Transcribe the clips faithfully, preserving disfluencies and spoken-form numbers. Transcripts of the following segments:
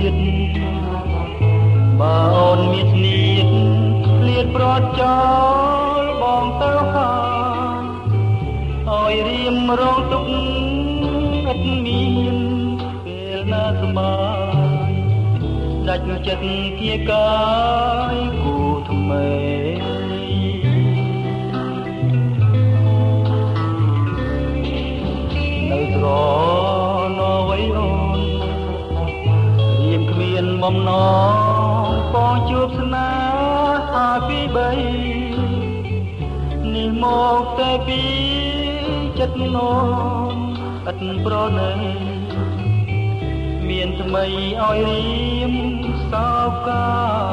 ទៀតបើអូនមានស្នៀតឃ្លាតប្រត់ចោលបងទៅហើយឲ្យរៀមរងទុកឥតមានពេលណាសប្បាយដាច់ចិត្តគៀកាយគូថ្មីនៅត្រណអ្វីអូនរៀមគ្មានបំណងបងជួបស្នេហាពីបីនេះមកតែពីចិត្តនោមឥតប្រណីមានថ្មីឲ្យរៀមសោកា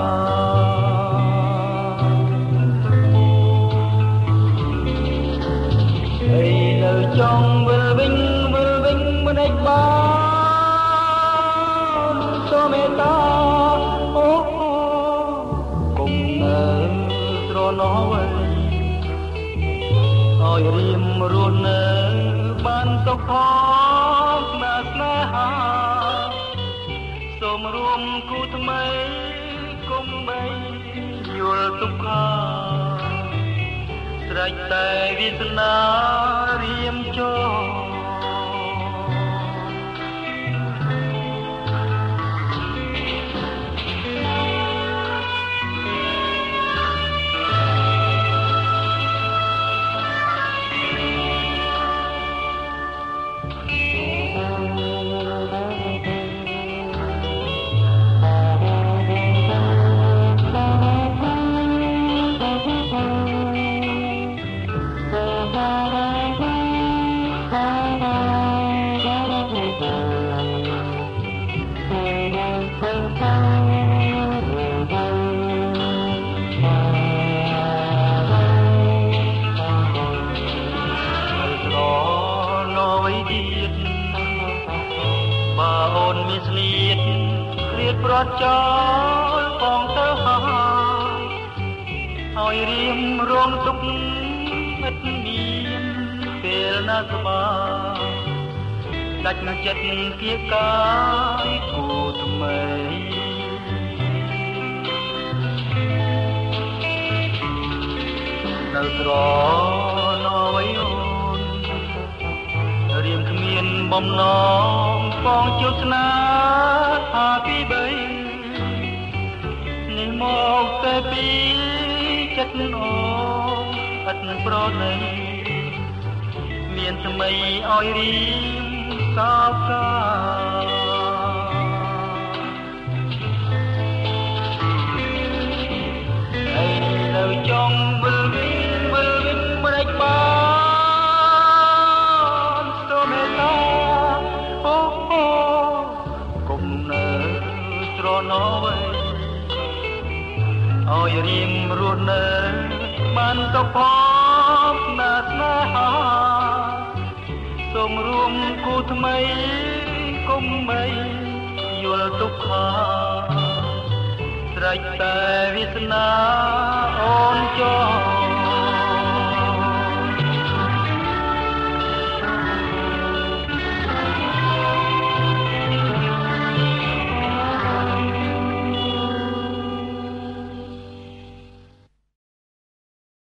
ហើយនៅចង់វិលវិញវិលវិញមិនដេចបានសូមមេត្តាអូគុំនៅត្រណវិញឲ្យរៀមរស់នៅបានសុខផងស្នេហ៍ស្នេហាសូមរួមគូថ្មីគុំបីយល់ទុក្ខាស្រេចតែវាសនារៀមចូលបើអូនមានស្នៀតគ្រៀតប្រត់ចោលបងទៅហើយរៀមរងទុកឥតមានពេលណាសប្បាយដាច់ចិត្តគៀកាយគូថ្មីនៅត្រណអ្វីអូនរៀមគ្មានបំណងបងជួបស្នេហាពីបីនេះមកតែពីចិត្តអូនឥតប្រណីមានថ្មីឲ្យរៀមសោកាហើយនៅចង់វិលវិញវិលវិញមិនដេចបានសូមមេត្តាអូអូគុំនៅត្រណវិញឲ្យរៀមរស់នៅបានសុខផងស្នេហ៍ស្នេហាសូមរួមគូថ្មីគុំបីយល់ទុក្ខាស្រេចតែវាសនាអូនចោ